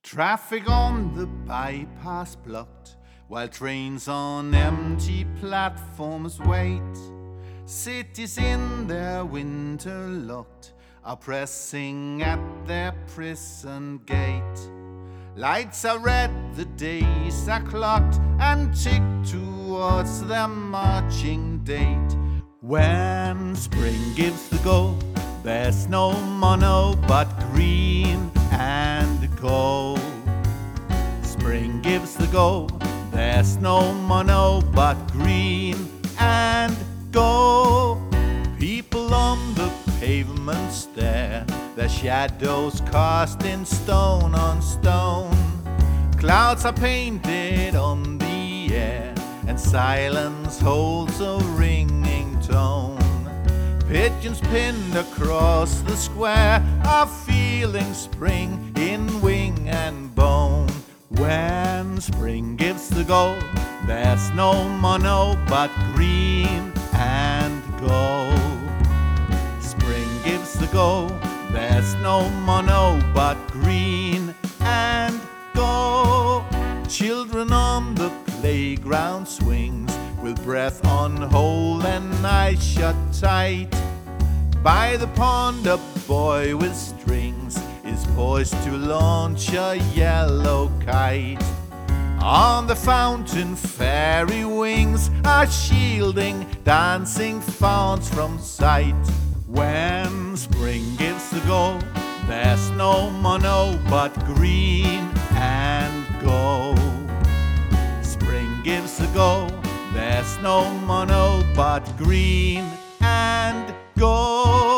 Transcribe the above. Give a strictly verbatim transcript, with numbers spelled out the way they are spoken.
Traffic on the bypass blocked, while trains on empty platforms wait. Cities in their winter locked are pressing at their prison gate. Lights are red, the days are clocked and tick towards their marching date. When spring gives the go, there's no mono but green and gold. Spring gives the go, there's no mono but green and gold. People on the pavement stare, their shadows cast in stone on stone. Clouds are painted on the air, and silence holds a ringing tone. Pigeons pinned across the square are feeling spring in wing and bone. When spring gives the go, there's no mono but green and gold. Spring gives the go, there's no mono but green and gold. Children on the playground swings, with breath on hold and eyes shut tight. By the pond a boy with strings is poised to launch a yellow kite. On the fountain fairy wings are shielding dancing fawns from sight. When spring gives the go, there's no mono but green and gold. Spring gives the go, there's no mono but green and gold.